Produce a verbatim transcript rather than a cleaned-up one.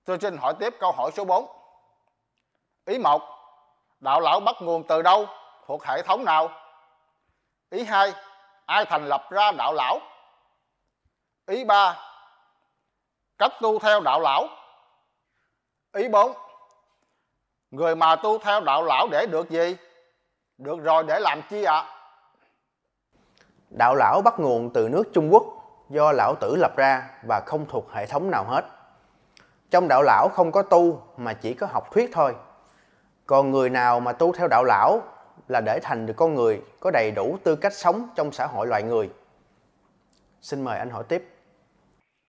Tôi xin hỏi tiếp câu hỏi số bốn. Ý một, đạo lão bắt nguồn từ đâu, thuộc hệ thống nào? Ý hai, ai thành lập ra đạo lão? Ý ba, cách tu theo đạo lão. Ý bốn, người mà tu theo đạo lão để được gì? Được rồi, để làm chi ạ? À? Đạo lão bắt nguồn từ nước Trung Quốc, do lão tử lập ra và không thuộc hệ thống nào hết. Trong đạo lão không có tu mà chỉ có học thuyết thôi. Còn người nào mà tu theo đạo lão là để thành được con người có đầy đủ tư cách sống trong xã hội loài người. Xin mời anh hỏi tiếp.